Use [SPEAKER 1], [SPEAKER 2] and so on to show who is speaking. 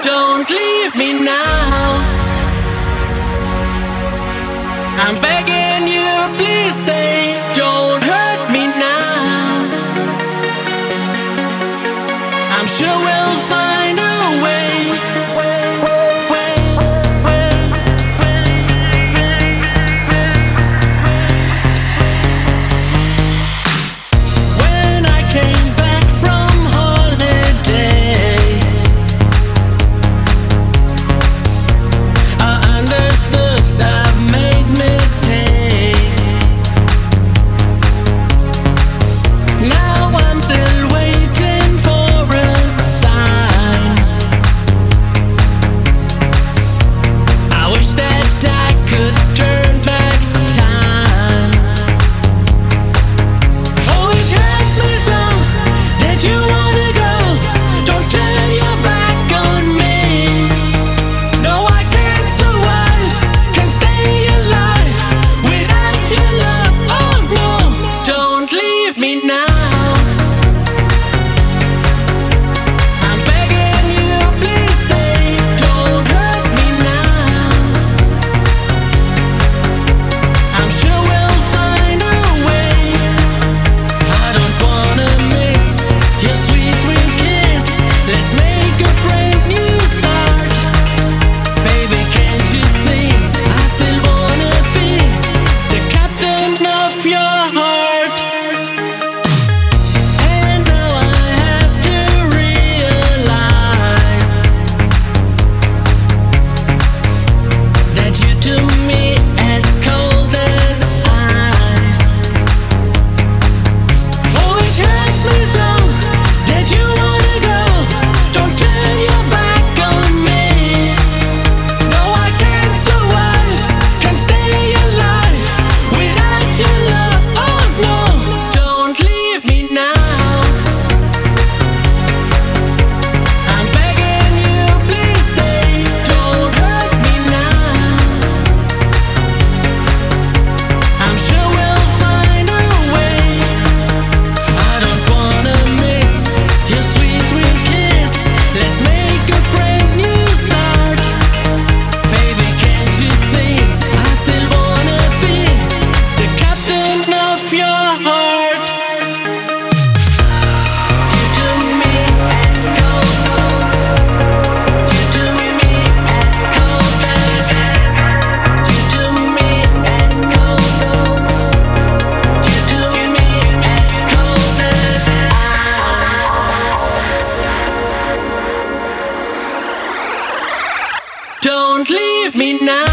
[SPEAKER 1] Don't leave me now. I'm begging you, please stay. Don't hurt me now. I'm sure we'll find a way. When I came back from holidays, I understood I've made mistakes. Now I'm still waiting for a sign. I wish that I could turn back time. Oh, it hurts me so that you wanna go. Don't turn your back on me. No, I can't survive, can't stay alive without your love. Oh no, don't leave me now. I'm begging you, please stay. Don't hurt me now. I'm sure we'll find a way. I don't wanna miss your sweet, sweet kiss. Let's make a brand new start. Baby, can't you see? I still wanna be the captain of your heart. And now I have to realize that you to me as cold as ice. Oh, it hurts me so that you wanna go. Don't turn your back on me. No, I can't survive, can't stay alive without your love. Oh no, don't leave me now. I'm begging you, please stay. Don't hurt me now. I'm sure we'll find a way. I don't wanna miss your sweet, sweet kiss. Let's make a brand new start. Baby, can't you see? I still wanna be the captain of your heart. You do me as cold. You do me as cold as. You do me as cold. You do me as cold as. Don't leave me now.